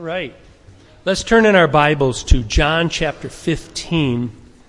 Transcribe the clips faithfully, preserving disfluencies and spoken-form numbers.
right. Let's turn in our Bibles to John chapter fifteen.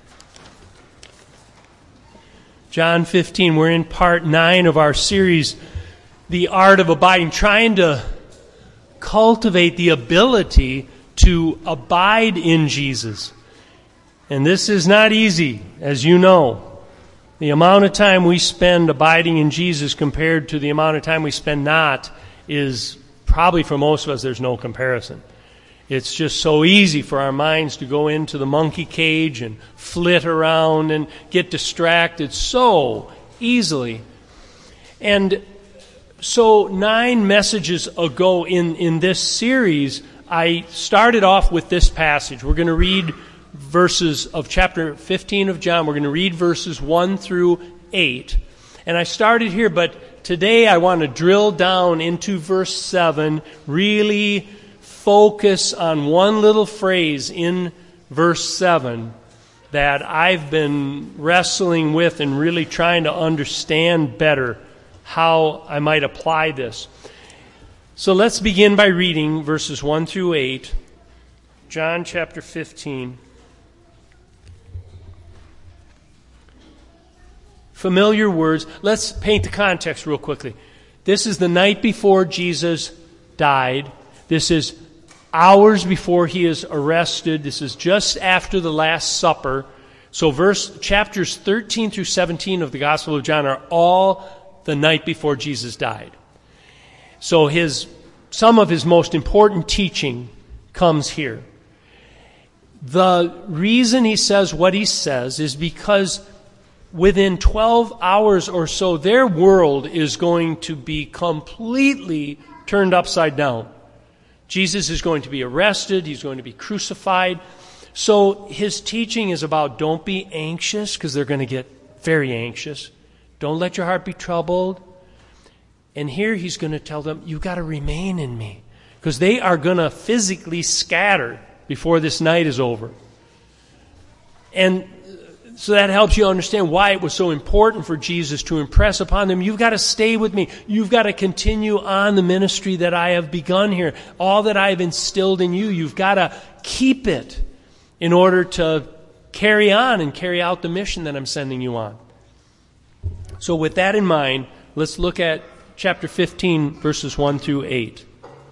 John fifteen, we're in part nine of our series, The Art of Abiding, trying to cultivate the ability to abide in Jesus. And this is not easy, as you know. The amount of time we spend abiding in Jesus compared to the amount of time we spend not is probably, for most of us, there's no comparison. It's just so easy for our minds to go into the monkey cage and flit around and get distracted so easily. And so nine messages ago in, in this series, I started off with this passage. We're going to read verses of chapter fifteen of John. We're going to read verses one through eight. And I started here, but today I want to drill down into verse seven, really focus on one little phrase in verse seven that I've been wrestling with and really trying to understand better how I might apply this. So let's begin by reading verses one through eight, John chapter fifteen. Familiar words. Let's paint the context real quickly. This is the night before Jesus died. This is hours before he is arrested. This is just after the Last Supper. So verse chapters thirteen through seventeen of the Gospel of John are all the night before Jesus died. So his some of his most important teaching comes here. The reason he says what he says is because within twelve hours or so, their world is going to be completely turned upside down. Jesus is going to be arrested. He's going to be crucified. So his teaching is about don't be anxious, because they're going to get very anxious. Don't let your heart be troubled. And here he's going to tell them, you've got to remain in me, because they are going to physically scatter before this night is over. And so that helps you understand why it was so important for Jesus to impress upon them, you've got to stay with me. You've got to continue on the ministry that I have begun here. All that I have instilled in you, you've got to keep it in order to carry on and carry out the mission that I'm sending you on. So with that in mind, let's look at chapter fifteen, verses one through eight.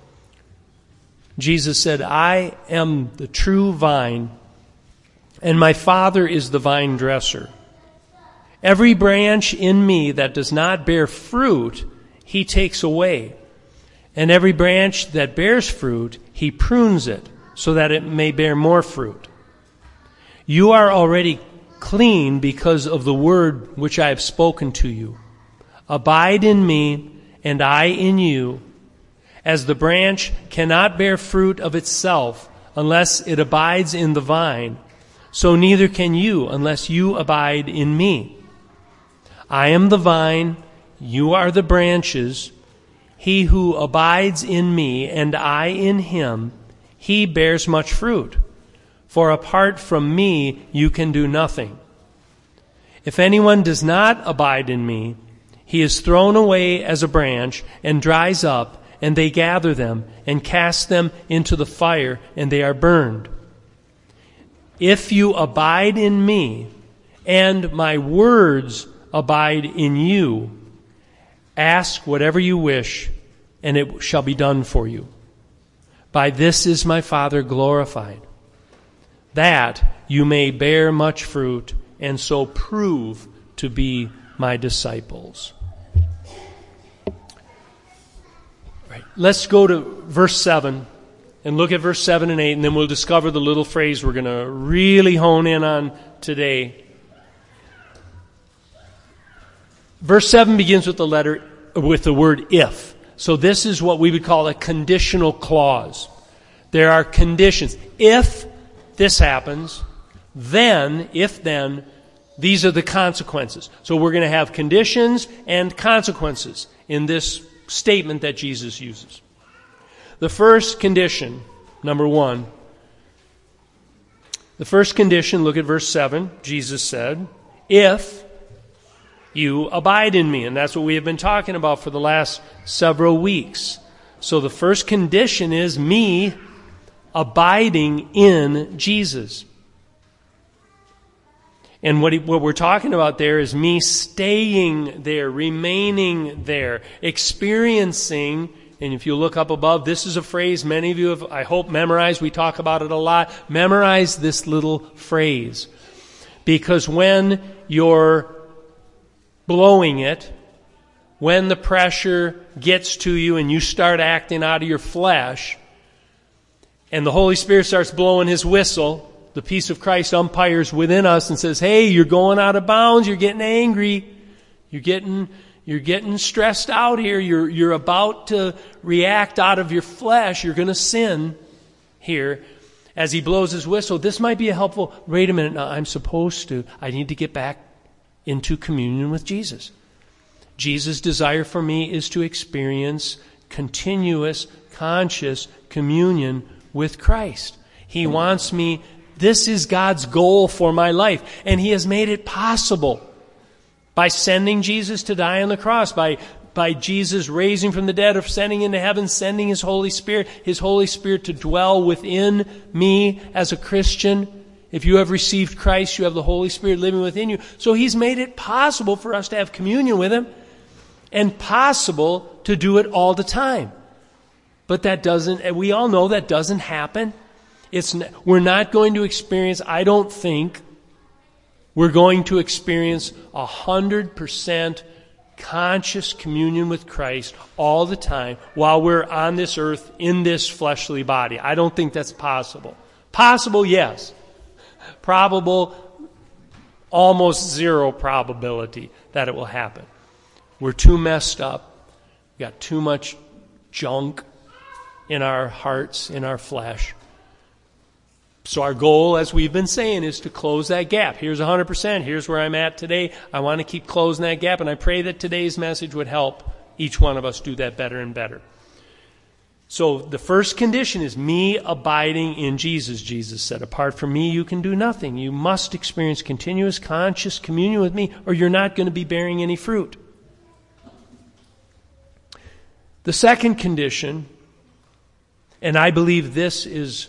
Jesus said, I am the true vine, and my Father is the vine dresser. Every branch in me that does not bear fruit, he takes away. And every branch that bears fruit, he prunes it, so that it may bear more fruit. You are already clean because of the word which I have spoken to you. Abide in me, and I in you. As the branch cannot bear fruit of itself unless it abides in the vine, so neither can you unless you abide in me. I am the vine, you are the branches. He who abides in me and I in him, he bears much fruit. For apart from me you can do nothing. If anyone does not abide in me, he is thrown away as a branch and dries up, and they gather them and cast them into the fire, and they are burned. If you abide in me, and my words abide in you, ask whatever you wish, and it shall be done for you. By this is my Father glorified, that you may bear much fruit, and so prove to be my disciples. Right. Let's go to verse seven. And look at verse seven and eight, and then we'll discover the little phrase we're going to really hone in on today. Verse seven begins with the letter, with the word if. So this is what we would call a conditional clause. There are conditions. If this happens, then, if then, these are the consequences. So we're going to have conditions and consequences in this statement that Jesus uses. The first condition, number one, the first condition, look at verse seven, Jesus said, if you abide in me. And that's what we have been talking about for the last several weeks. So the first condition is me abiding in Jesus. And what, he, what we're talking about there is me staying there, remaining there, experiencing. And if you look up above, this is a phrase many of you have, I hope, memorized. We talk about it a lot. Memorize this little phrase. Because when you're blowing it, when the pressure gets to you and you start acting out of your flesh, and the Holy Spirit starts blowing His whistle, the peace of Christ umpires within us and says, hey, you're going out of bounds, you're getting angry, you're getting you're getting stressed out here, you're you're about to react out of your flesh, you're going to sin here. As He blows His whistle, this might be a helpful, wait a minute, now I'm supposed to, I need to get back into communion with Jesus. Jesus' desire for me is to experience continuous, conscious communion with Christ. He wants me, this is God's goal for my life, and He has made it possible by sending Jesus to die on the cross, by by Jesus raising from the dead, or sending into heaven, sending His Holy Spirit, His Holy Spirit to dwell within me as a Christian. If you have received Christ, you have the Holy Spirit living within you. So He's made it possible for us to have communion with Him, and possible to do it all the time. But that doesn't, and we all know that doesn't happen. It's, we're not going to experience, I don't think, we're going to experience a hundred percent conscious communion with Christ all the time while we're on this earth in this fleshly body. I don't think that's possible. Possible, yes. Probable, almost zero probability that it will happen. We're too messed up. We've got too much junk in our hearts, in our flesh. So our goal, as we've been saying, is to close that gap. Here's one hundred percent. Here's where I'm at today. I want to keep closing that gap, and I pray that today's message would help each one of us do that better and better. So the first condition is me abiding in Jesus. Jesus said, apart from me, you can do nothing. You must experience continuous, conscious communion with me, or you're not going to be bearing any fruit. The second condition, and I believe this is,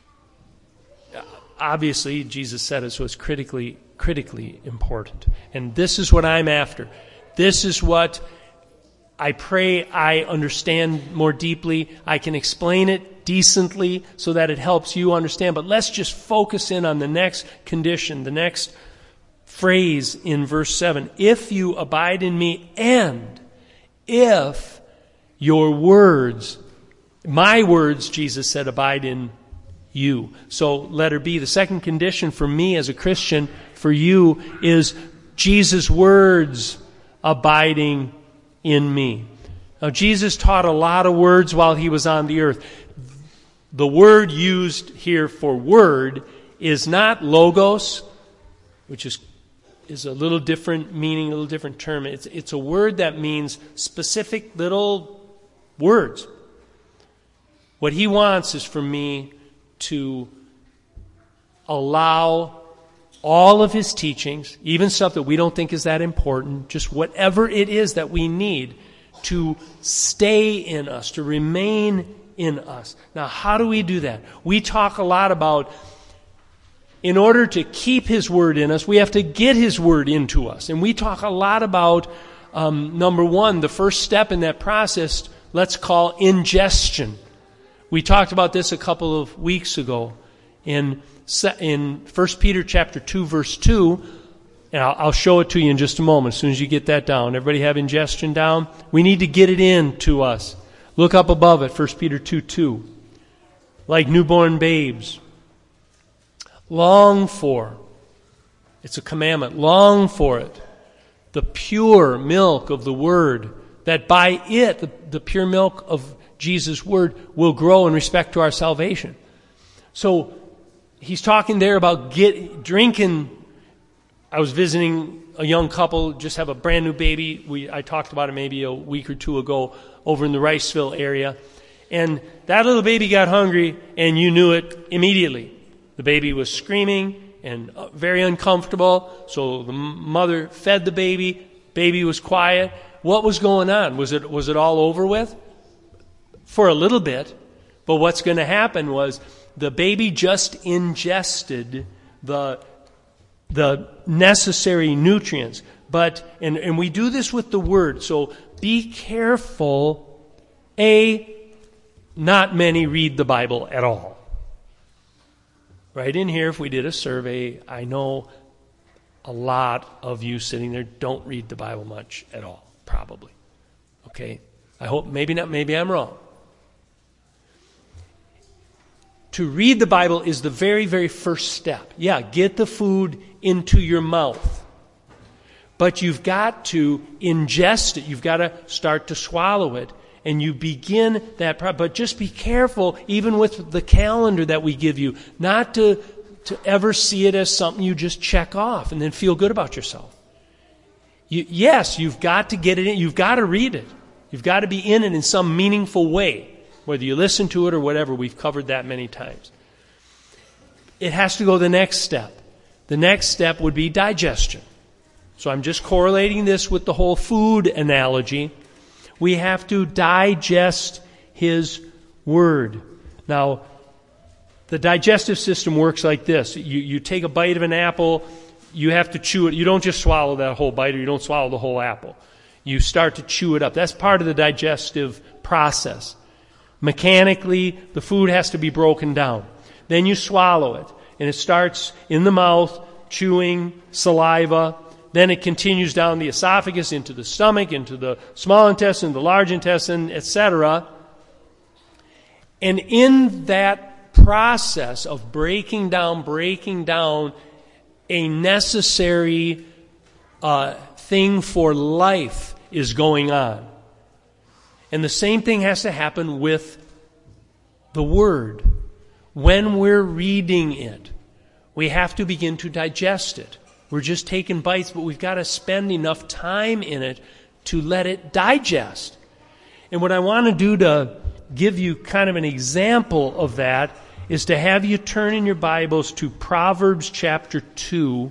obviously, Jesus said it, so it's critically, critically important. And this is what I'm after. This is what I pray I understand more deeply. I can explain it decently so that it helps you understand. But let's just focus in on the next condition, the next phrase in verse seven. If you abide in me, and if your words, my words, Jesus said, abide in you. So letter B, the second condition for me as a Christian, for you, is Jesus' words abiding in me. Now, Jesus taught a lot of words while He was on the earth. The word used here for word is not logos, which is is a little different meaning, a little different term. It's it's a word that means specific little words. What He wants is for me to allow all of His teachings, even stuff that we don't think is that important, just whatever it is that we need, to stay in us, to remain in us. Now, how do we do that? We talk a lot about, in order to keep His Word in us, we have to get His Word into us. And we talk a lot about, um, number one, the first step in that process, let's call ingestion. We talked about this a couple of weeks ago in in First Peter chapter two, verse two, and I'll, I'll show it to you in just a moment as soon as you get that down. Everybody have ingestion down? We need to get it in to us. Look up above it, First Peter two, two. Like newborn babes, long for, it's a commandment, long for it, the pure milk of the Word, that by it, the, the pure milk of Jesus' Word, will grow in respect to our salvation. So he's talking there about get, drinking. I was visiting a young couple, just have a brand new baby. We I talked about it maybe a week or two ago over in the Riceville area. And that little baby got hungry, and you knew it immediately. The baby was screaming and very uncomfortable, so the mother fed the baby. Baby was quiet. What was going on? Was it was it all over with? For a little bit. But what's going to happen was the baby just ingested the, the necessary nutrients. But, and, and we do this with the Word, so be careful. A, not many read the Bible at all. Right in here, if we did a survey, I know a lot of you sitting there don't read the Bible much at all, probably. Okay? I hope, maybe not, maybe I'm wrong. To read the Bible is the very, very first step. Yeah, get the food into your mouth. But you've got to ingest it. You've got to start to swallow it. And you begin that process. But just be careful, even with the calendar that we give you, not to, to ever see it as something you just check off and then feel good about yourself. You, yes, you've got to get it in. You've got to read it. You've got to be in it in some meaningful way. Whether you listen to it or whatever, we've covered that many times. It has to go the next step. The next step would be digestion. So I'm just correlating this with the whole food analogy. We have to digest His Word. Now, the digestive system works like this. You, you take a bite of an apple, you have to chew it. You don't just swallow that whole bite, or you don't swallow the whole apple. You start to chew it up. That's part of the digestive process. Mechanically, the food has to be broken down. Then you swallow it, and it starts in the mouth, chewing, saliva. Then it continues down the esophagus into the stomach, into the small intestine, the large intestine, et cetera. And in that process of breaking down, breaking down a necessary uh, thing for life is going on. And the same thing has to happen with the Word. When we're reading it, we have to begin to digest it. We're just taking bites, but we've got to spend enough time in it to let it digest. And what I want to do to give you kind of an example of that is to have you turn in your Bibles to Proverbs chapter two.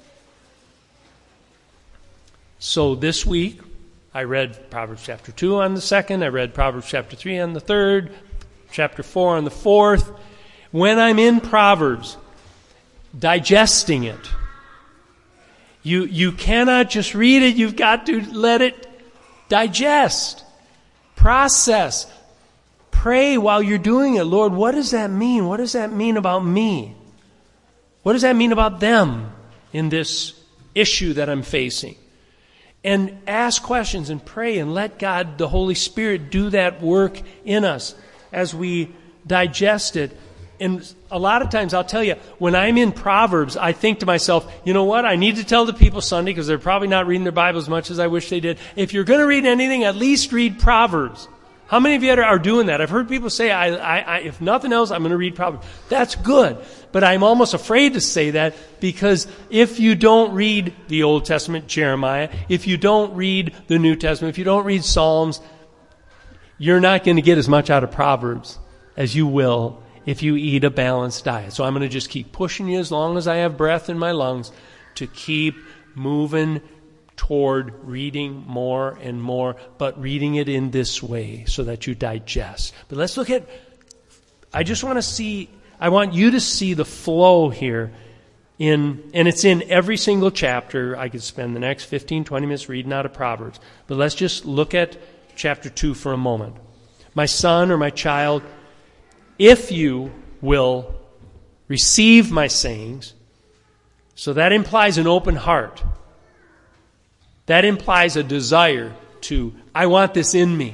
So this week, I read Proverbs chapter two on the second. I read Proverbs chapter three on the third. Chapter four on the fourth. When I'm in Proverbs, digesting it, You you cannot just read it. You've got to let it digest, process, pray while you're doing it. Lord, what does that mean? What does that mean about me? What does that mean about them in this issue that I'm facing? And ask questions and pray and let God, the Holy Spirit, do that work in us as we digest it. And a lot of times, I'll tell you, when I'm in Proverbs, I think to myself, you know what? I need to tell the people Sunday, because they're probably not reading their Bible as much as I wish they did. If you're going to read anything, at least read Proverbs. How many of you are doing that? I've heard people say, I, I, I, if nothing else, I'm going to read Proverbs. That's good. But I'm almost afraid to say that, because if you don't read the Old Testament, Jeremiah, if you don't read the New Testament, if you don't read Psalms, you're not going to get as much out of Proverbs as you will if you eat a balanced diet. So I'm going to just keep pushing you as long as I have breath in my lungs to keep moving toward reading more and more, but reading it in this way so that you digest. But let's look at, I just want to see, I want you to see the flow here in, and it's in every single chapter. I could spend the next fifteen, twenty minutes reading out of Proverbs. But let's just look at chapter two for a moment. My son or my child, if you will receive my sayings, so that implies an open heart. That implies a desire to, I want this in me.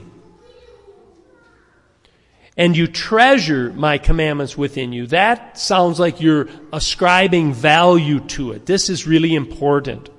And you treasure my commandments within you. That sounds like you're ascribing value to it. This is really important.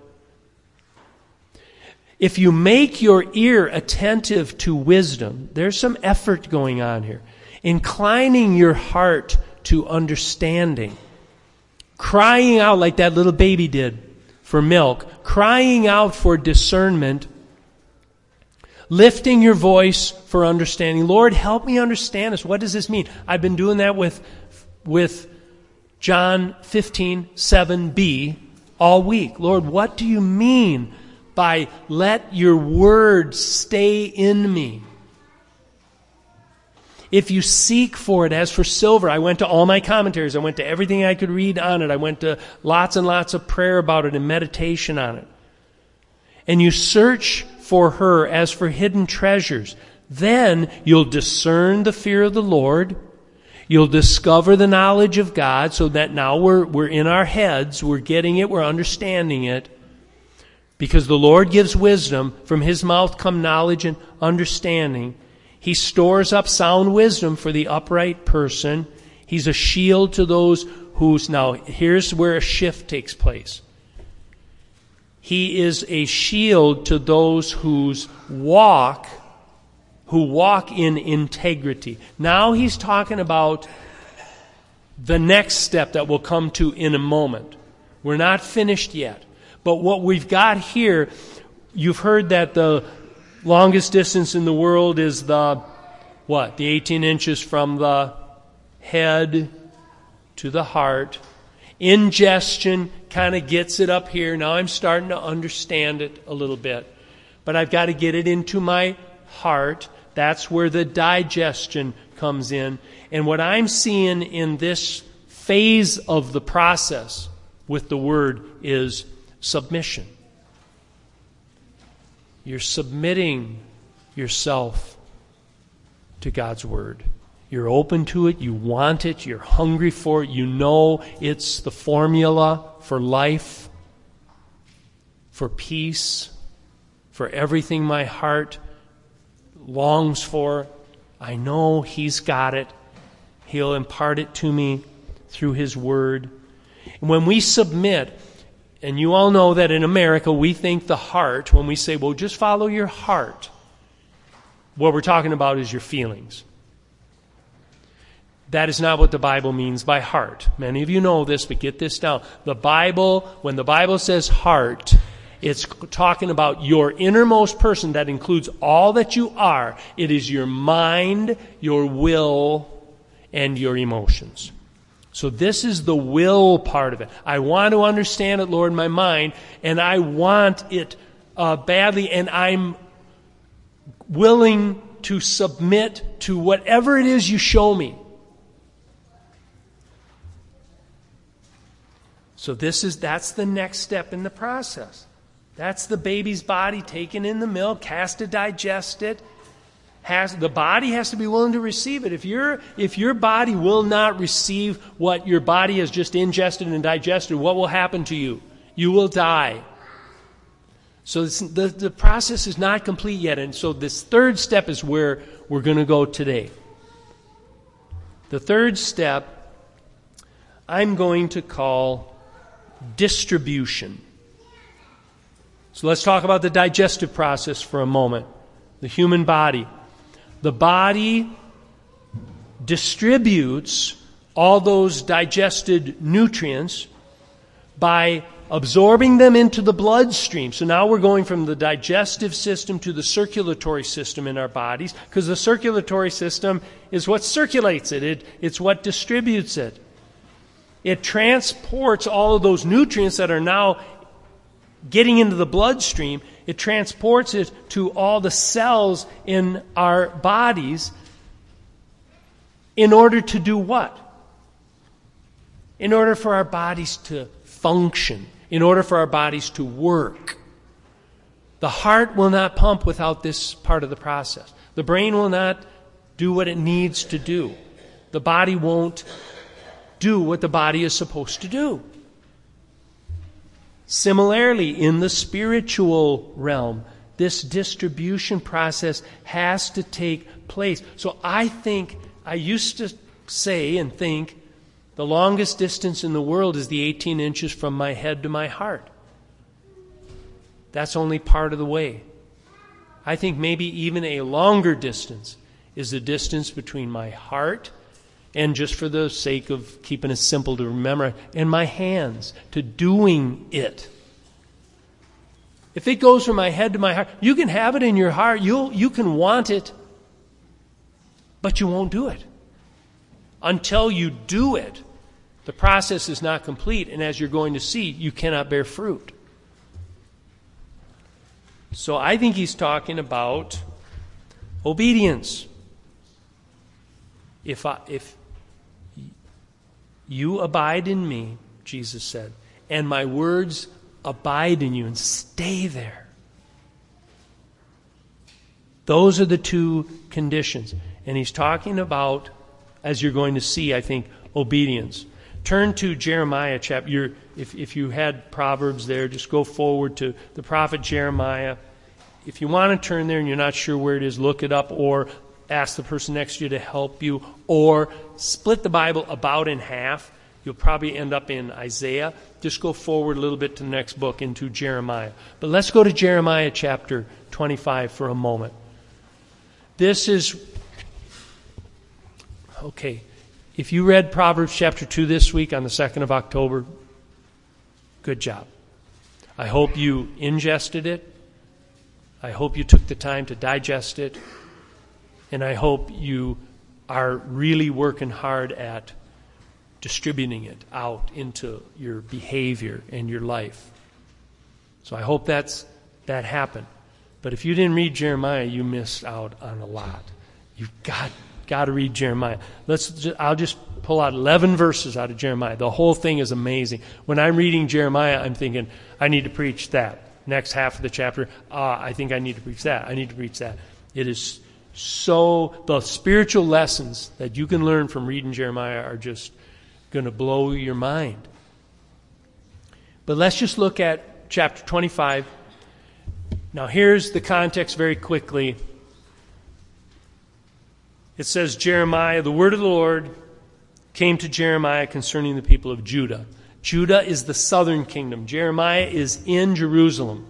If you make your ear attentive to wisdom, there's some effort going on here. Inclining your heart to understanding. Crying out like that little baby did for milk. Crying out for discernment. Lifting your voice for understanding. Lord, help me understand this. What does this mean? I've been doing that with, with John fifteen, seven b all week. Lord, what do you mean by let your word stay in me? If you seek for it as for silver, I went to all my commentaries. I went to everything I could read on it. I went to lots and lots of prayer about it and meditation on it. And you search for her as for hidden treasures. Then you'll discern the fear of the Lord. You'll discover the knowledge of God, so that now we're, we're in our heads, we're getting it, we're understanding it. Because the Lord gives wisdom, from His mouth come knowledge and understanding. He stores up sound wisdom for the upright person. He's a shield to those whose... Now, here's where a shift takes place. He is a shield to those whose walk... who walk in integrity. Now he's talking about the next step that we'll come to in a moment. We're not finished yet. But what we've got here, you've heard that the longest distance in the world is the, what? The eighteen inches from the head to the heart. Ingestion kind of gets it up here. Now I'm starting to understand it a little bit. But I've got to get it into my heart. That's where the digestion comes in. And what I'm seeing in this phase of the process with the Word is submission. You're submitting yourself to God's Word. You're open to it. You want it. You're hungry for it. You know it's the formula for life, for peace, for everything my heart longs for. I know He's got it. He'll impart it to me through His Word. And when we submit, and you all know that in America we think the heart, when we say, well, just follow your heart, what we're talking about is your feelings. That is not what the Bible means by heart. Many of you know this, but get this down. The Bible, when the Bible says heart, it's talking about your innermost person that includes all that you are. It is your mind, your will, and your emotions. So this is the will part of it. I want to understand it, Lord, in my mind, and I want it uh, badly, and I'm willing to submit to whatever it is you show me. So this is that's the next step in the process. That's the baby's body taken in the milk, has to digest it. Has, the body has to be willing to receive it. If, you're, if your body will not receive what your body has just ingested and digested, what will happen to you? You will die. So this, the, the process is not complete yet. And so this third step is where we're going to go today. The third step I'm going to call distribution. So let's talk about the digestive process for a moment. The human body. The body distributes all those digested nutrients by absorbing them into the bloodstream. So now we're going from the digestive system to the circulatory system in our bodies, because the circulatory system is what circulates it. it. It's what distributes it. It transports all of those nutrients that are now getting into the bloodstream. It transports it to all the cells in our bodies in order to do what? In order for our bodies to function, in order for our bodies to work. The heart will not pump without this part of the process. The brain will not do what it needs to do. The body won't do what the body is supposed to do. Similarly, in the spiritual realm, this distribution process has to take place. So I think, I used to say and think, the longest distance in the world is the eighteen inches from my head to my heart. That's only part of the way. I think maybe even a longer distance is the distance between my heart and, just for the sake of keeping it simple to remember, and my hands, to doing it. If it goes from my head to my heart, you can have it in your heart, you'll, you can want it, but you won't do it. Until you do it, the process is not complete, and as you're going to see, you cannot bear fruit. So I think he's talking about obedience. If I, if you abide in me, Jesus said, and my words abide in you and stay there. Those are the two conditions. And he's talking about, as you're going to see, I think, obedience. Turn to Jeremiah chapter. You're, if, if you had Proverbs there, just go forward to the prophet Jeremiah. If you want to turn there and you're not sure where it is, look it up or ask the person next to you to help you, or split the Bible about in half. You'll probably end up in Isaiah. Just go forward a little bit to the next book into Jeremiah. But let's go to Jeremiah chapter twenty-five for a moment. This is, okay, if you read Proverbs chapter two this week on the second of October, good job. I hope you ingested it. I hope you took the time to digest it. And I hope you are really working hard at distributing it out into your behavior and your life. So I hope that's that happened. But if you didn't read Jeremiah, you missed out on a lot. You've got got to read Jeremiah. Let's. Just, I'll just pull out eleven verses out of Jeremiah. The whole thing is amazing. When I'm reading Jeremiah, I'm thinking, I need to preach that. Next half of the chapter, ah, I think I need to preach that. I need to preach that. It is so, the spiritual lessons that you can learn from reading Jeremiah are just going to blow your mind. But let's just look at chapter twenty-five. Now here's the context very quickly. It says, Jeremiah, the word of the Lord came to Jeremiah concerning the people of Judah. Judah is the southern kingdom. Jeremiah is in Jerusalem.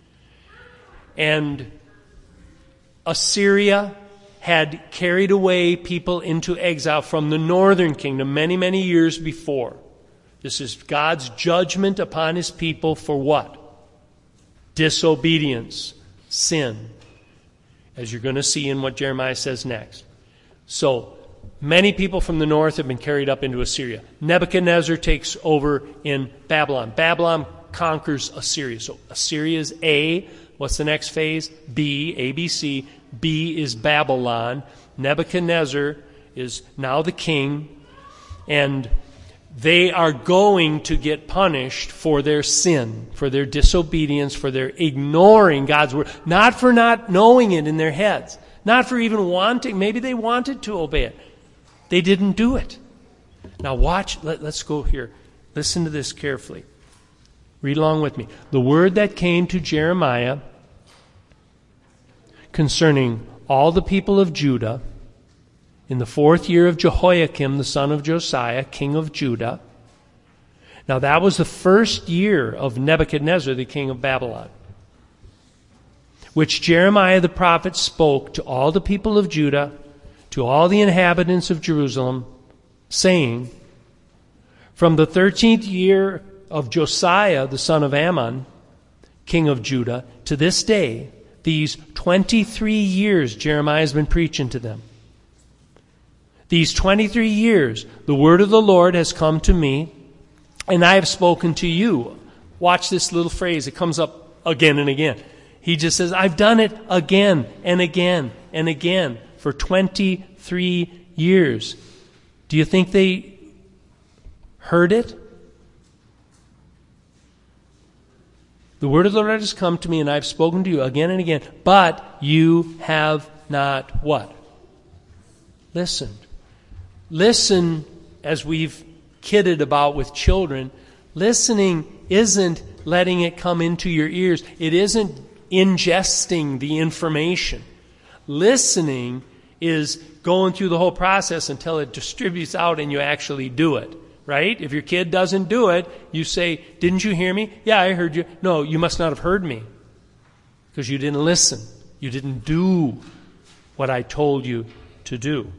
And Assyria had carried away people into exile from the northern kingdom many, many years before. This is God's judgment upon his people for what? Disobedience, sin, as you're going to see in what Jeremiah says next. So, many people from the north have been carried up into Assyria. Nebuchadnezzar takes over in Babylon. Babylon conquers Assyria. So, Assyria is A. What's the next phase? B, A, B, C. B is Babylon. Nebuchadnezzar is now the king. And they are going to get punished for their sin, for their disobedience, for their ignoring God's word. Not for not knowing it in their heads. Not for even wanting. Maybe they wanted to obey it. They didn't do it. Now watch. Let, let's go here. Listen to this carefully. Read along with me. The word that came to Jeremiah concerning all the people of Judah in the fourth year of Jehoiakim, the son of Josiah, king of Judah. Now that was the first year of Nebuchadnezzar, the king of Babylon, which Jeremiah the prophet spoke to all the people of Judah, to all the inhabitants of Jerusalem, saying, from the thirteenth year of Josiah, the son of Ammon, king of Judah, to this day, these twenty-three years Jeremiah has been preaching to them. These twenty-three years, the word of the Lord has come to me, and I have spoken to you. Watch this little phrase. It comes up again and again. He just says, I've done it again and again and again for twenty-three years. Do you think they heard it? The word of the Lord has come to me, and I've spoken to you again and again, but you have not what? Listened. Listen, as we've kidded about with children, listening isn't letting it come into your ears. It isn't ingesting the information. Listening is going through the whole process until it distributes out and you actually do it. Right? If your kid doesn't do it, you say, didn't you hear me? Yeah, I heard you. No, you must not have heard me because you didn't listen. You didn't do what I told you to do.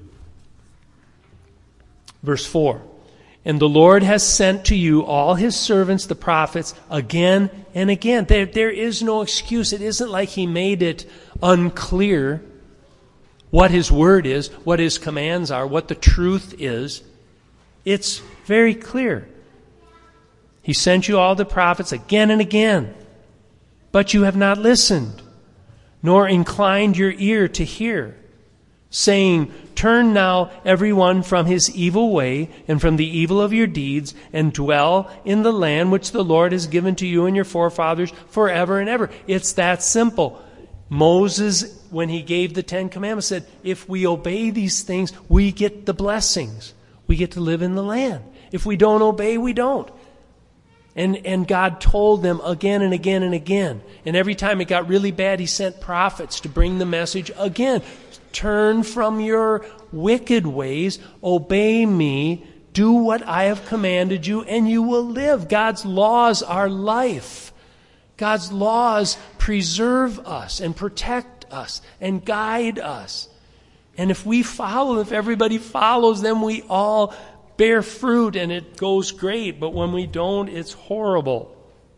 Verse four. And the Lord has sent to you all his servants, the prophets, again and again. There, there is no excuse. It isn't like he made it unclear what his word is, what his commands are, what the truth is. It's very clear. He sent you all the prophets again and again, but you have not listened, nor inclined your ear to hear, saying, Turn now every one from his evil way and from the evil of your deeds, and dwell in the land which the Lord has given to you and your forefathers forever and ever. It's that simple. Moses, when he gave the Ten Commandments, said, if we obey these things, we get the blessings. We get to live in the land. If we don't obey, we don't. And and God told them again and again and again. And every time it got really bad, he sent prophets to bring the message again. Turn from your wicked ways, obey me, do what I have commanded you, and you will live. God's laws are life. God's laws preserve us and protect us and guide us. And if we follow, if everybody follows them, we all bear fruit and it goes great. But when we don't, it's horrible.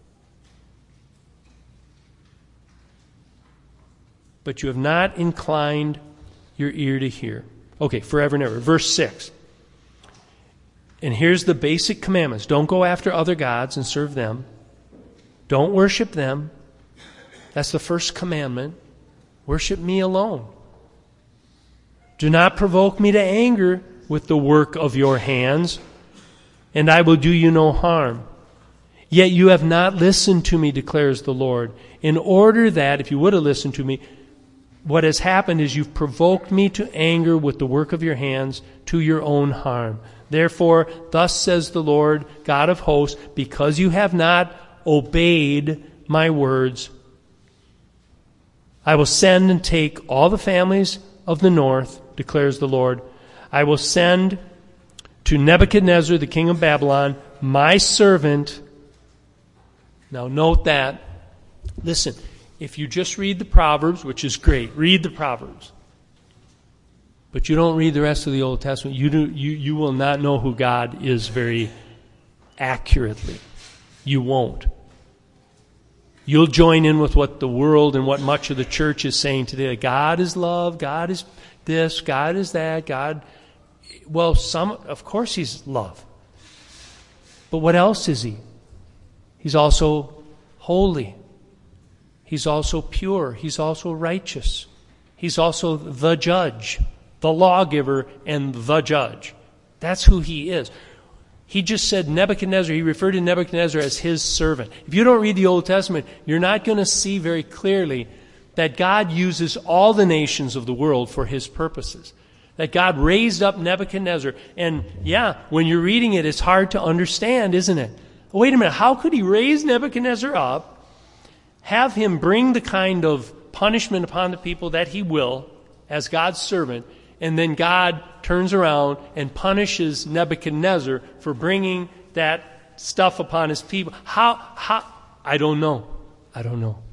But you have not inclined your ear to hear. Okay, forever and ever. Verse six. And here's the basic commandments. Don't go after other gods and serve them. Don't worship them. That's the first commandment. Worship me alone. Do not provoke me to anger with the work of your hands, and I will do you no harm. Yet you have not listened to me, declares the Lord, in order that, if you would have listened to me, what has happened is you've provoked me to anger with the work of your hands to your own harm. Therefore, thus says the Lord, God of hosts, because you have not obeyed my words, I will send and take all the families of the north, declares the Lord. I will send to Nebuchadnezzar, the king of Babylon, my servant. Now note that. Listen, if you just read the Proverbs, which is great, read the Proverbs, but you don't read the rest of the Old Testament, you do, you, you will not know who God is very accurately. You won't. You'll join in with what the world and what much of the church is saying today. God is love, God is this, God is that, God... Well, some, of course he's love. But what else is he? He's also holy. He's also pure. He's also righteous. He's also the judge, the lawgiver, and the judge. That's who he is. He just said Nebuchadnezzar, he referred to Nebuchadnezzar as his servant. If you don't read the Old Testament, you're not going to see very clearly that God uses all the nations of the world for his purposes. That God raised up Nebuchadnezzar. And yeah, when you're reading it, it's hard to understand, isn't it? Wait a minute, how could he raise Nebuchadnezzar up, have him bring the kind of punishment upon the people that he will, as God's servant, and then God turns around and punishes Nebuchadnezzar for bringing that stuff upon his people? How, how, I don't know. I don't know.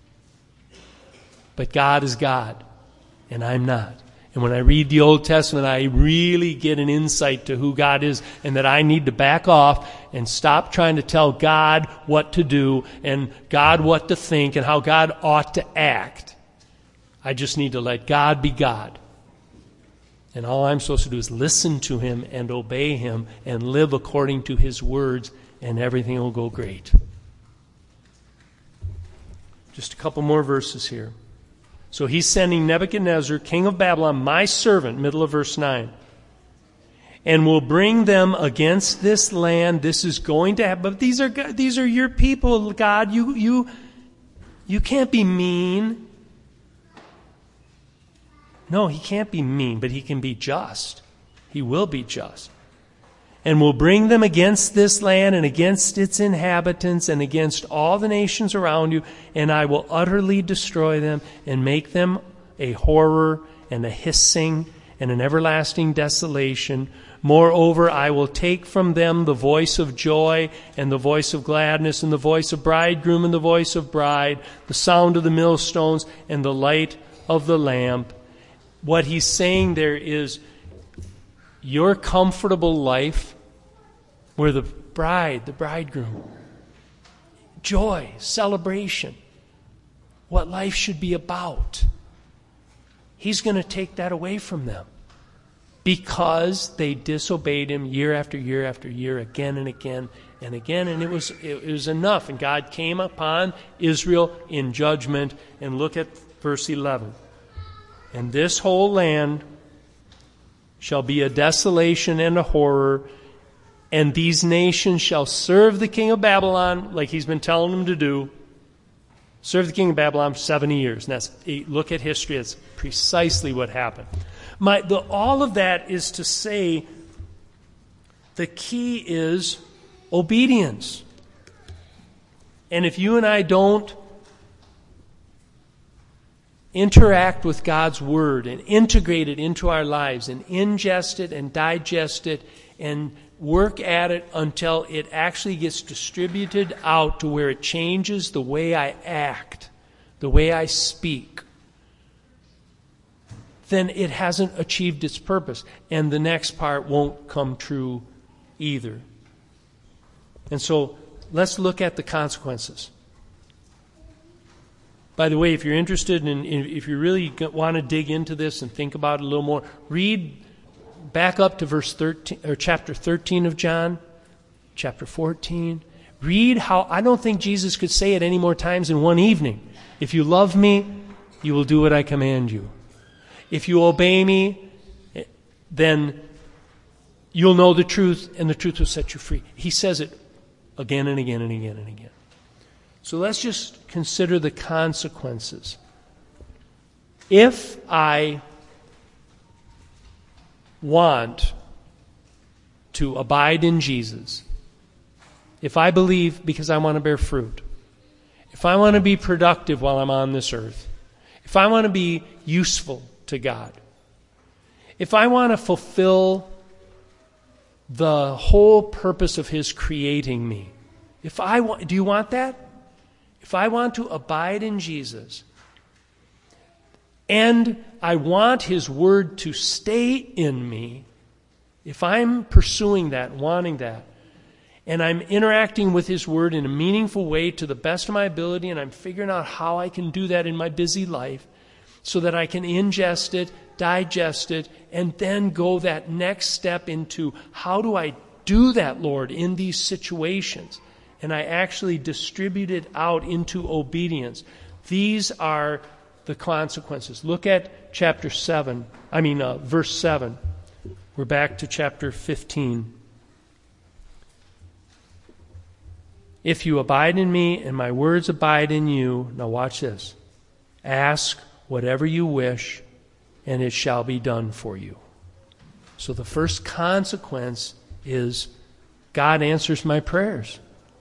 But God is God, and I'm not. And when I read the Old Testament, I really get an insight to who God is, and that I need to back off and stop trying to tell God what to do and God what to think and how God ought to act. I just need to let God be God. And all I'm supposed to do is listen to him and obey him and live according to his words, and everything will go great. Just a couple more verses here. So he's sending Nebuchadnezzar, king of Babylon, my servant, middle of verse nine, and will bring them against this land. This is going to happen. But these are these are your people, God. You you you can't be mean. No, he can't be mean, but he can be just. He will be just. And will bring them against this land and against its inhabitants and against all the nations around you, and I will utterly destroy them and make them a horror and a hissing and an everlasting desolation. Moreover, I will take from them the voice of joy and the voice of gladness and the voice of bridegroom and the voice of bride, the sound of the millstones and the light of the lamp. What he's saying there is, your comfortable life, where the bride, the bridegroom, joy, celebration, what life should be about, he's going to take that away from them because they disobeyed him year after year after year, again and again and again, and it was it was enough. And God came upon Israel in judgment. And look at verse eleven. And this whole land shall be a desolation and a horror, and these nations shall serve the king of Babylon, like he's been telling them to do. Serve the king of Babylon for seventy years. And that's, look at history, that's precisely what happened. My, the, all of that is to say the key is obedience. And if you and I don't interact with God's Word and integrate it into our lives and ingest it and digest it and work at it until it actually gets distributed out to where it changes the way I act, the way I speak, then it hasn't achieved its purpose. And the next part won't come true either. And so let's look at the consequences. By the way, if you're interested in, if you really want to dig into this and think about it a little more, read back up to verse thirteen or chapter thirteen of John, chapter fourteen. Read how, I don't think Jesus could say it any more times in one evening. If you love me, you will do what I command you. If you obey me, then you'll know the truth, and the truth will set you free. He says it again and again and again and again. So let's just consider the consequences. If I want to abide in Jesus, if I believe because I want to bear fruit, if I want to be productive while I'm on this earth, if I want to be useful to God, if I want to fulfill the whole purpose of His creating me, if I want, do you want that? If I want to abide in Jesus, and I want His Word to stay in me, if I'm pursuing that, wanting that, and I'm interacting with His Word in a meaningful way to the best of my ability, and I'm figuring out how I can do that in my busy life so that I can ingest it, digest it, and then go that next step into how do I do that, Lord, in these situations? And I actually distribute it out into obedience. These are the consequences. Look at chapter seven. I mean, uh, verse seven. We're back to chapter fifteen. If you abide in me and my words abide in you, now watch this. Ask whatever you wish, and it shall be done for you. So the first consequence is God answers my prayers.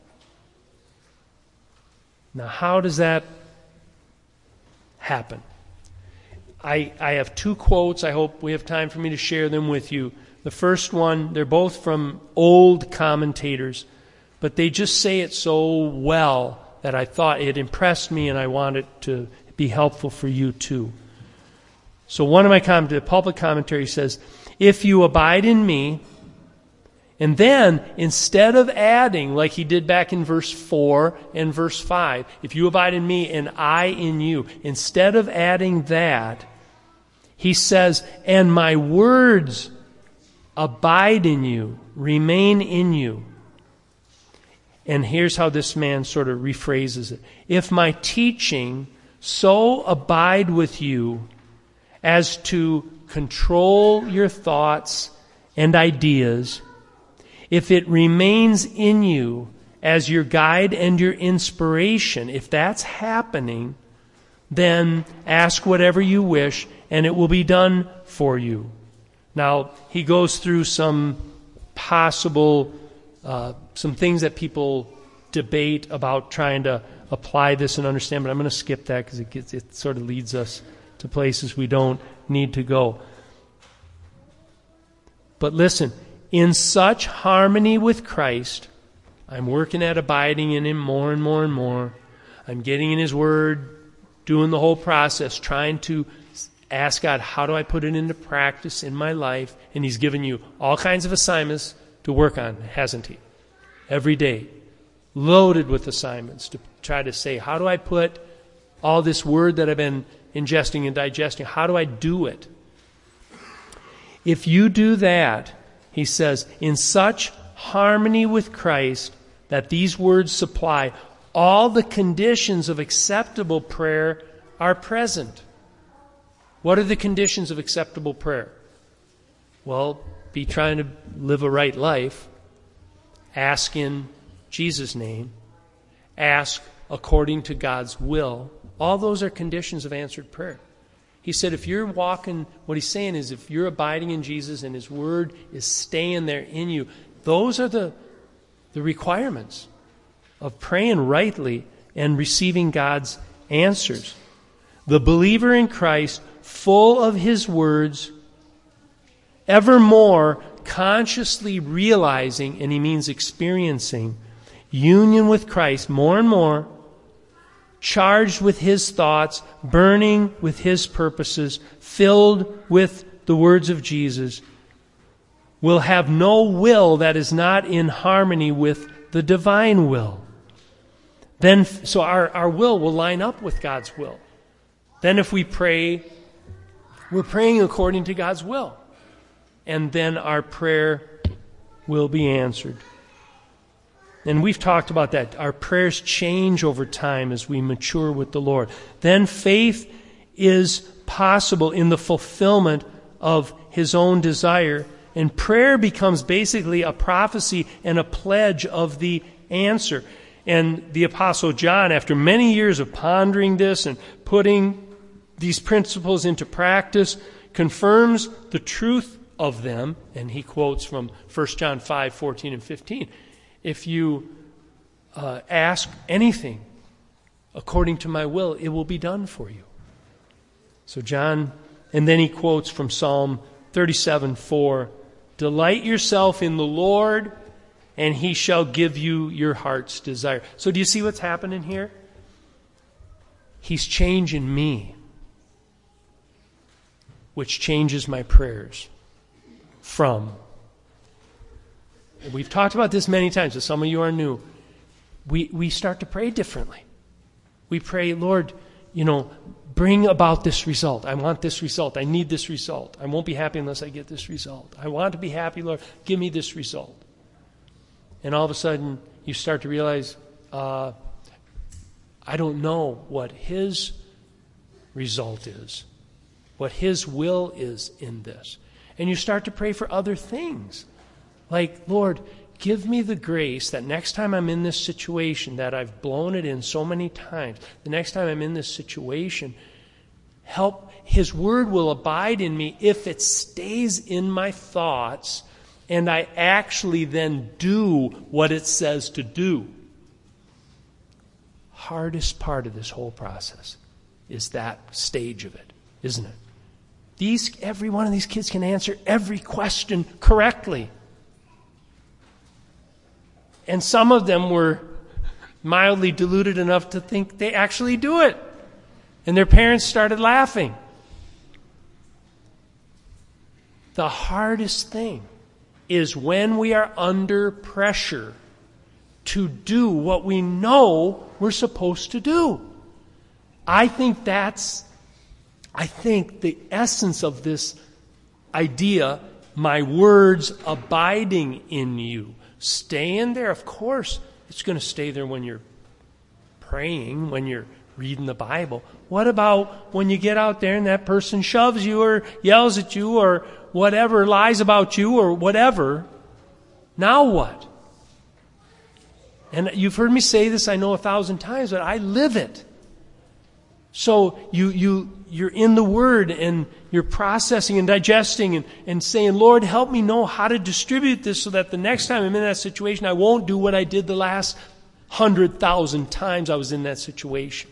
Now, how does that happen? I, I have two quotes. I hope we have time for me to share them with you. The first one, they're both from old commentators, but they just say it so well that I thought it impressed me and I want it to be helpful for you too. So one of my commentaries, the pulpit commentary says, if you abide in me, and then, instead of adding, like he did back in verse four and verse five, if you abide in me and I in you, instead of adding that, he says, and my words abide in you, remain in you. And here's how this man sort of rephrases it. If my teaching so abide with you as to control your thoughts and ideas, if it remains in you as your guide and your inspiration, if that's happening, then ask whatever you wish and it will be done for you. Now, he goes through some possible, uh, some things that people debate about trying to apply this and understand, but I'm going to skip that because it gets, it sort of leads us to places we don't need to go. But listen, in such harmony with Christ, I'm working at abiding in Him more and more and more. I'm getting in His Word, doing the whole process, trying to ask God, how do I put it into practice in my life? And He's given you all kinds of assignments to work on, hasn't He? Every day. Loaded with assignments to try to say, how do I put all this Word that I've been ingesting and digesting, how do I do it? If you do that, he says, in such harmony with Christ that these words supply, all the conditions of acceptable prayer are present. What are the conditions of acceptable prayer? Well, be trying to live a right life. Ask in Jesus' name. Ask according to God's will. All those are conditions of answered prayer. He said if you're walking, what he's saying is if you're abiding in Jesus and his word is staying there in you, those are the, the requirements of praying rightly and receiving God's answers. The believer in Christ, full of his words, evermore consciously realizing, and he means experiencing, union with Christ more and more, charged with his thoughts, burning with his purposes, filled with the words of Jesus, will have no will that is not in harmony with the divine will. Then, so our, our will will line up with God's will. Then if we pray, we're praying according to God's will. And then our prayer will be answered. And we've talked about that. Our prayers change over time as we mature with the Lord. Then faith is possible in the fulfillment of his own desire. And prayer becomes basically a prophecy and a pledge of the answer. And the Apostle John, after many years of pondering this and putting these principles into practice, confirms the truth of them. And he quotes from First John five, fourteen and fifteen. If you uh, ask anything according to my will, it will be done for you. So John, and then he quotes from Psalm thirty-seven, four, delight yourself in the Lord, and he shall give you your heart's desire. So do you see what's happening here? He's changing me, which changes my prayers from. We've talked about this many times, but some of you are new. We we start to pray differently. We pray, Lord, you know, bring about this result. I want this result. I need this result. I won't be happy unless I get this result. I want to be happy, Lord. Give me this result. And all of a sudden, you start to realize, uh, I don't know what his result is, what his will is in this. And you start to pray for other things. Like, Lord, give me the grace that next time I'm in this situation that I've blown it in so many times, the next time I'm in this situation, help, his word will abide in me if it stays in my thoughts and I actually then do what it says to do. Hardest part of this whole process is that stage of it, isn't it? These, every one of these kids can answer every question correctly. And some of them were mildly deluded enough to think they actually do it. And their parents started laughing. The hardest thing is when we are under pressure to do what we know we're supposed to do. I think that's, I think the essence of this idea, my words abiding in you. Stay in there. Of course, it's going to stay there when you're praying, when you're reading the Bible. What about when you get out there and that person shoves you or yells at you or whatever, lies about you or whatever? Now what? And you've heard me say this, I know, a thousand times, but I live it. So you, you, you're in the Word and you're processing and digesting and, and saying, Lord, help me know how to distribute this so that the next time I'm in that situation, I won't do what I did the last hundred thousand times I was in that situation.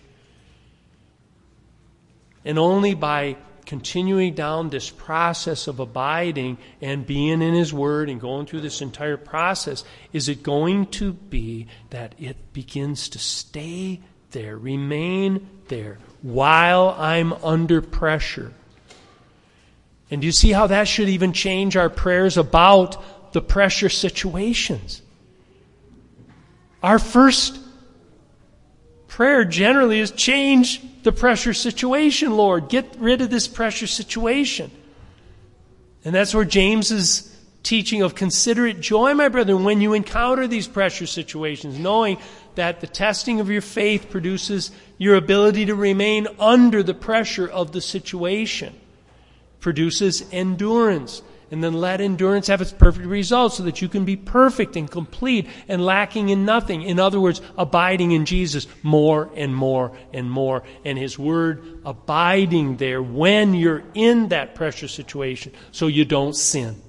And only by continuing down this process of abiding and being in His Word and going through this entire process is it going to be that it begins to stay there, remain there, while I'm under pressure. And do you see how that should even change our prayers about the pressure situations? Our first prayer generally is change the pressure situation, Lord. Get rid of this pressure situation. And that's where James is teaching of consider it joy, my brethren, when you encounter these pressure situations, knowing that the testing of your faith produces your ability to remain under the pressure of the situation, produces endurance, And then let endurance have its perfect result so that you can be perfect and complete and lacking in nothing. In other words, abiding in Jesus more and more and more. And His Word abiding there when you're in that pressure situation so you don't sin.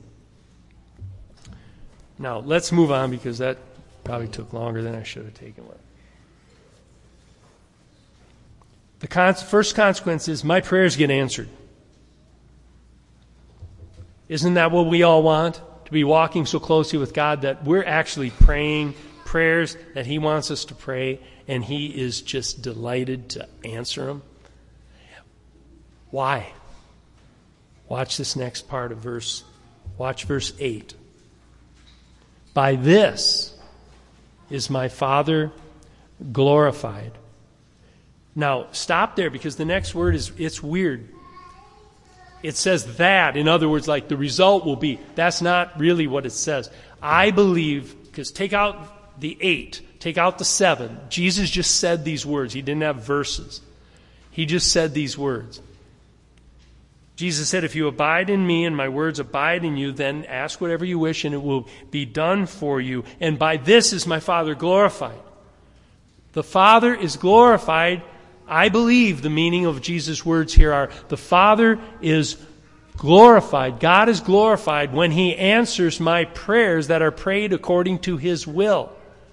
Now, let's move on because that probably took longer than I should have taken. The con- first consequence is my prayers get answered. Isn't that what we all want? To be walking so closely with God that we're actually praying prayers that He wants us to pray, and He is just delighted to answer them. Why? Watch this next part of verse, watch verse eight. By this is my Father glorified. Now, stop there because the next word is, it's weird. It says that, in other words, like the result will be. That's not really what it says. I believe, because take out the eight, take out the seven. Jesus just said these words. He didn't have verses. He just said these words. Jesus said, if you abide in me and my words abide in you, then ask whatever you wish and it will be done for you. And by this is my Father glorified. The Father is glorified. I believe the meaning of Jesus' words here are, the Father is glorified. God is glorified when He answers my prayers that are prayed according to His will.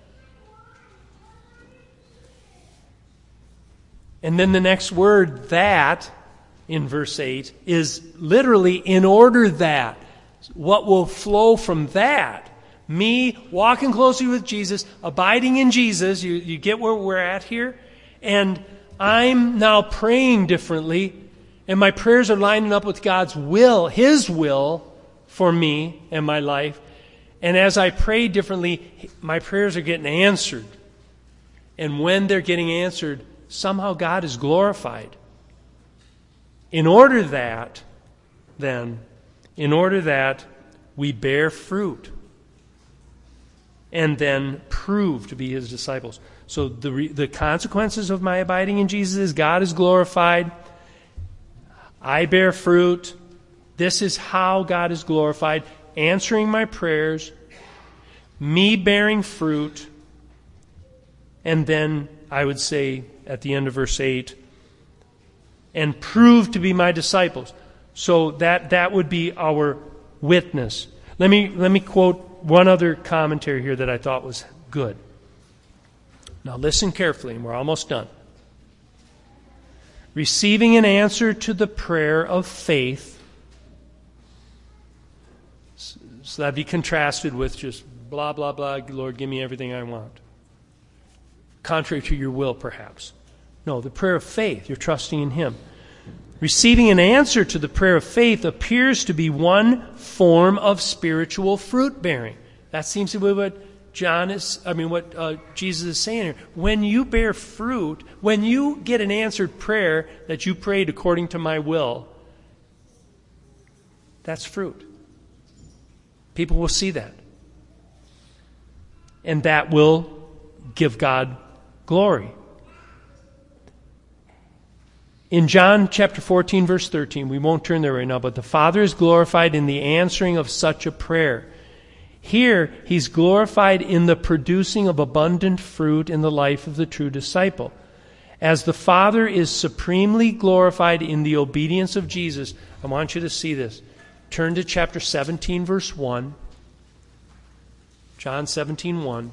And then the next word, that, in verse eight, is literally in order that. What will flow from that? Me walking closely with Jesus, abiding in Jesus. You, you get where we're at here? And I'm now praying differently, and my prayers are lining up with God's will, His will for me and my life. And as I pray differently, my prayers are getting answered. And when they're getting answered, somehow God is glorified. In order that, then, in order that we bear fruit and then prove to be His disciples. So the re, the consequences of my abiding in Jesus is God is glorified. I bear fruit. This is how God is glorified. Answering my prayers. Me bearing fruit. And then I would say at the end of verse eight, and prove to be my disciples. So that, that would be our witness. Let me, let me quote one other commentary here that I thought was good. Now listen carefully, and we're almost done. Receiving an answer to the prayer of faith. So that'd be contrasted with just blah, blah, blah, Lord, give me everything I want. Contrary to your will, perhaps. No, the prayer of faith, you're trusting in Him. Receiving an answer to the prayer of faith appears to be one form of spiritual fruit bearing. That seems to be what John is, I mean, what uh, Jesus is saying here. When you bear fruit, when you get an answered prayer that you prayed according to my will, that's fruit. People will see that. And that will give God glory. In John chapter fourteen, verse thirteen, we won't turn there right now, but the Father is glorified in the answering of such a prayer. Here, He's glorified in the producing of abundant fruit in the life of the true disciple. As the Father is supremely glorified in the obedience of Jesus, I want you to see this. Turn to chapter seventeen, verse one. John seventeen, one.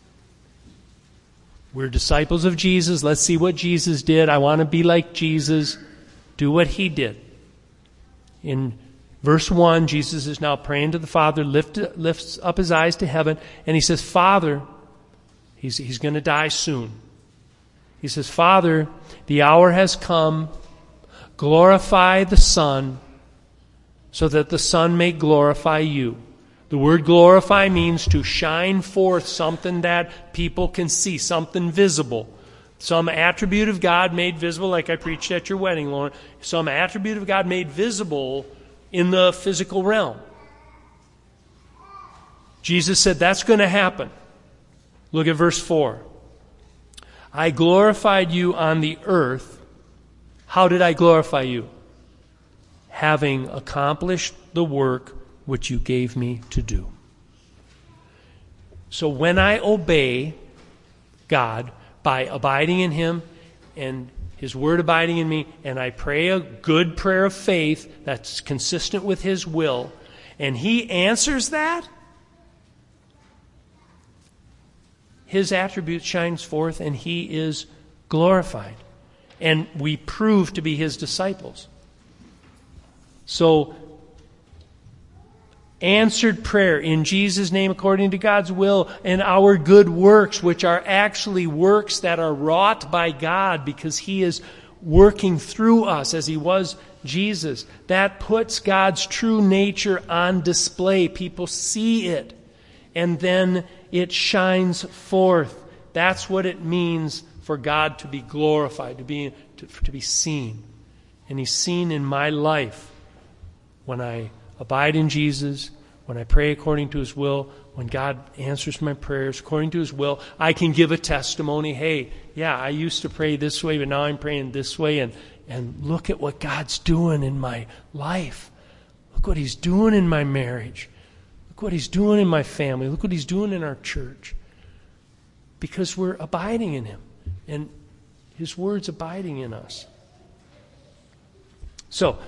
We're disciples of Jesus. Let's see what Jesus did. I want to be like Jesus. Do what He did. In verse one, Jesus is now praying to the Father, lift, lifts up His eyes to heaven, and He says, Father, he's, he's going to die soon. He says, Father, the hour has come. Glorify the Son, so that the Son may glorify you. The word glorify means to shine forth something that people can see, something visible. Some attribute of God made visible, like I preached at your wedding, Lauren. Some attribute of God made visible in the physical realm. Jesus said that's going to happen. Look at verse four. I glorified you on the earth. How did I glorify you? Having accomplished the work which you gave me to do. So when I obey God by abiding in Him and His Word abiding in me, and I pray a good prayer of faith that's consistent with His will, and He answers that, His attribute shines forth and He is glorified. And we prove to be His disciples. So, answered prayer in Jesus' name according to God's will, and our good works, which are actually works that are wrought by God because He is working through us as He was Jesus. That puts God's true nature on display. People see it, and then it shines forth. That's what it means for God to be glorified, to be, to, to be seen. And He's seen in my life when I abide in Jesus, when I pray according to His will, when God answers my prayers according to His will. I can give a testimony. Hey, yeah, I used to pray this way, but now I'm praying this way. And, and look at what God's doing in my life. Look what He's doing in my marriage. Look what He's doing in my family. Look what He's doing in our church. Because we're abiding in Him. And His Word's abiding in us. So,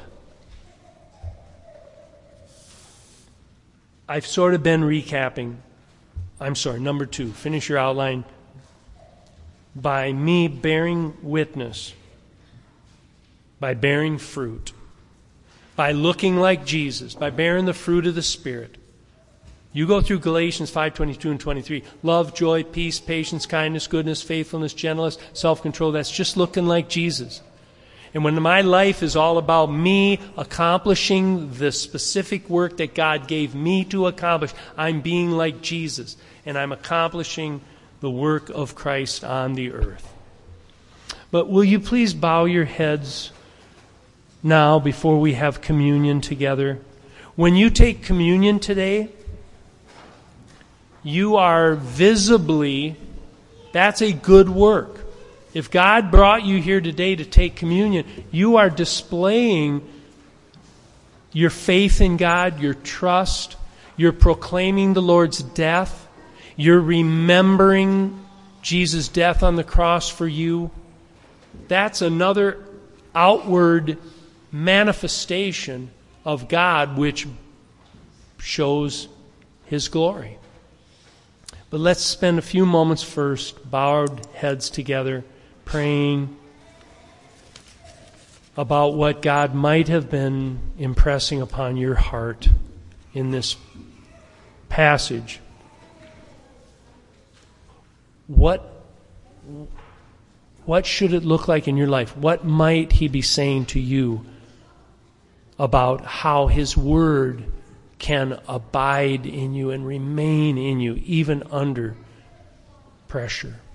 I've sort of been recapping. I'm sorry, number two. Finish your outline. By me bearing witness. By bearing fruit. By looking like Jesus. By bearing the fruit of the Spirit. You go through Galatians five twenty-two and twenty-three. Love, joy, peace, patience, kindness, goodness, faithfulness, gentleness, self-control. That's just looking like Jesus. And when my life is all about me accomplishing the specific work that God gave me to accomplish, I'm being like Jesus. And I'm accomplishing the work of Christ on the earth. But will you please bow your heads now before we have communion together? When you take communion today, you are visibly, that's a good work. If God brought you here today to take communion, you are displaying your faith in God, your trust. You're proclaiming the Lord's death. You're remembering Jesus' death on the cross for you. That's another outward manifestation of God which shows His glory. But let's spend a few moments first, bowed heads together, praying about what God might have been impressing upon your heart in this passage. What, what should it look like in your life? What might He be saying to you about how His Word can abide in you and remain in you even under pressure?